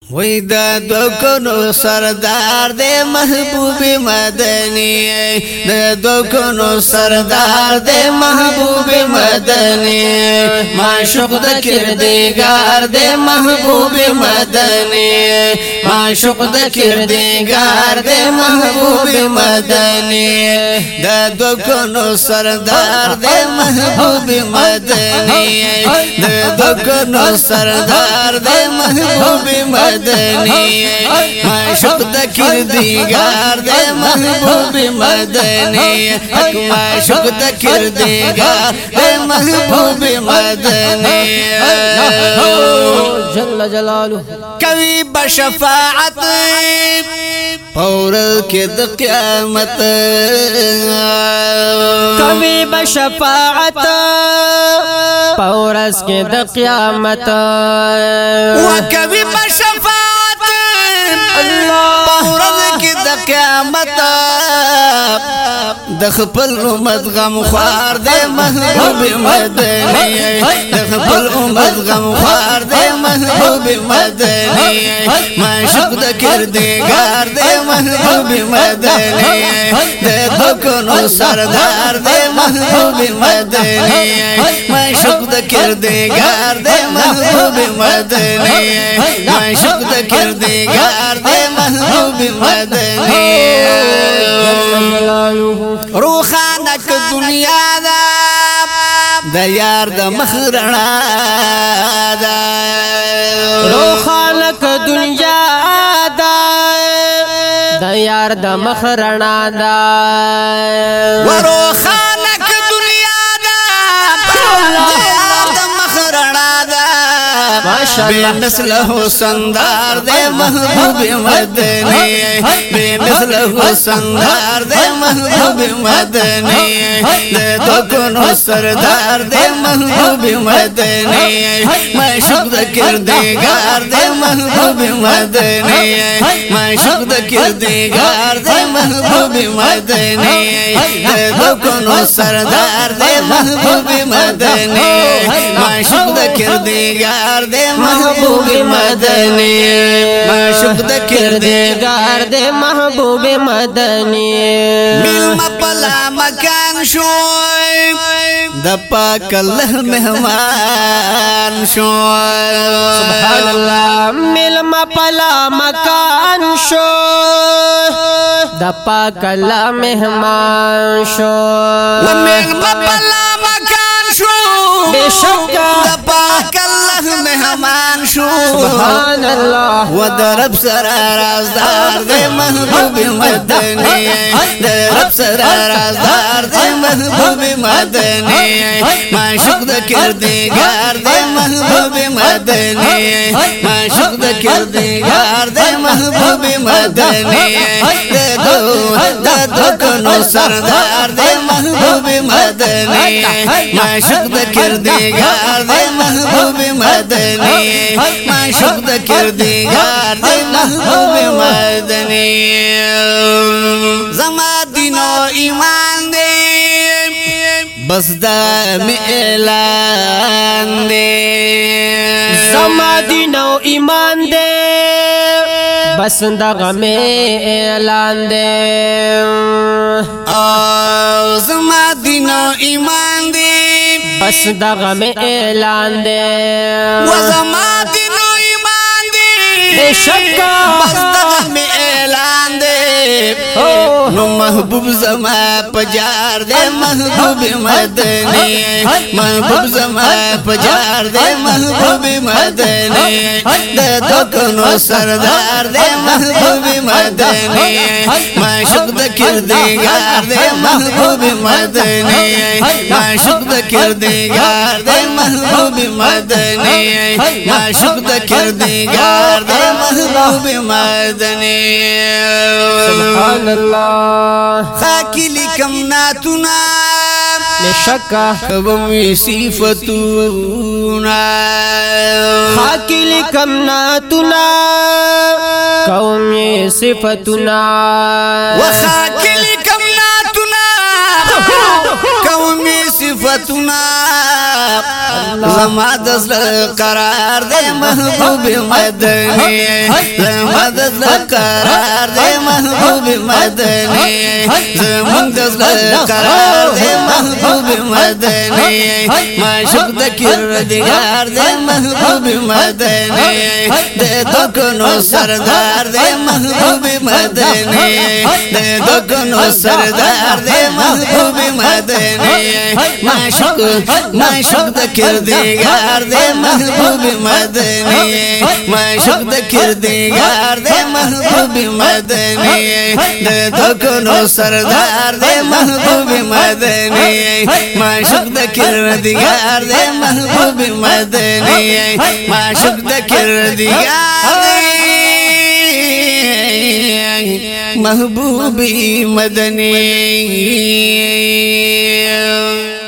وی دا دوکنو سردار دے محبوب مدنی دا دوکنو سردار دے محبوب مدنی معشوق دا کردگار دے محبوب مدنی معشوق دا کردگار دے محبوب مدنی دا دوکنو سردار دے محبوب مدنی دا دوکنو سردار دے محبوب مدنی معشوق دا کردگار دے محبوب مدنی معشوق دا کردگار دے محبوب مدنی جل جلالہ کوي بشفاعت پورل کې د قیامت کوي بشفاعت پورس کې د قیامت وکوي بشفاعت پورل کې د قیامت د خپل امت غم خوار دے محبوب مدنی د خپل امت غم خوار دے محبوب مدنی معشوق د کردگار دے محبوب مدنی د دوکنو سردار دے محبوب مدنی معشوق د کردگار دے محبوب مدنی معشوق د کردگار دے محبوب مدنی روخانک دنیا دا د یار د مخرنا دا روخانک دنیا دا د یار د مخرنا دا وروخانک دنیا دا د یار د مخرنا دا بے مثل حسندار دے محبوب مدنی بے مثل حسندار دے محبوب مدنی دے دوکنو سردار دے محبوب مدنی معشوق دا کردگار دے محبوب مدنی معشوق دا کردگار دے محبوب مدنی دے دوکنو سردار دے محبوب مدنی معشوق دا کردگار دے محبوب مدنی معشوق دا کردگار دے محبوب مدنی مل مپلا مکان شوی دا پاک اللہ مہمان شوی سبحان اللہ مل مپلا مکان شو دا پاک اللہ مہمان شو مل مپلا مکان شو بے شک دا پاک اللہ مہمان شو سبحان اللہ و دا رب سرا رازدار دے محبوب مدنی دا رب سرا رازدار دے محبوب مدنی معشوق دا کردگار دے محبوب مدنی معشوق دا کردگار دے محبوب مدنی دا دوکنو سردار دے محبوب مدنی معشوق دا کردگار دے محبوب مدنی معشوق دا کردگار دے محبوب مدنی زما دین و ایمان دے بس دا می اعلان دے زما دین و ایمان دے بس دغه می اعلان دے زما دین و ایمان دے بس دغه می اعلان دے و زما دین و ایمان دے بے شک بس دغه می اعلان دے نو محبوب زما پجار دے محبوب مدنی محبوب زما پجار دے محبوب مدنی دے دوکنو سردار دے محبوب مدنی معشوق دا کردگار دے محبوب مدنی معشوق دا کردگار دے محبوب مدنی معشوق دا کردگار دے محبوب مدنی سبحان اللہ خاکی لکم ناتنا بے شک کبمی صفتونا خاکی لکم ناتنا قومی صفتنا وخاکی لکم ناتنا قومی صفتنا زما دزل قرار دے محبوب مدنی زما دزل قرار دے محبوب مدنی زما دزل قرار دے محبوب مدنی معشوق د کردگار دے محبوب مدنی دے دکنو سردار دے محبوب مدنی دے دکنو سردار دے محبوب مدنی معشوق د کردگار دے محبوب مدنی معشوق د کردگار دے محبوب مدنی دے دکنو سردار دے محبوب مدنی معشوق د کردگار دے محبوب مدنی معشوق د کردگار دے محبوب مدنی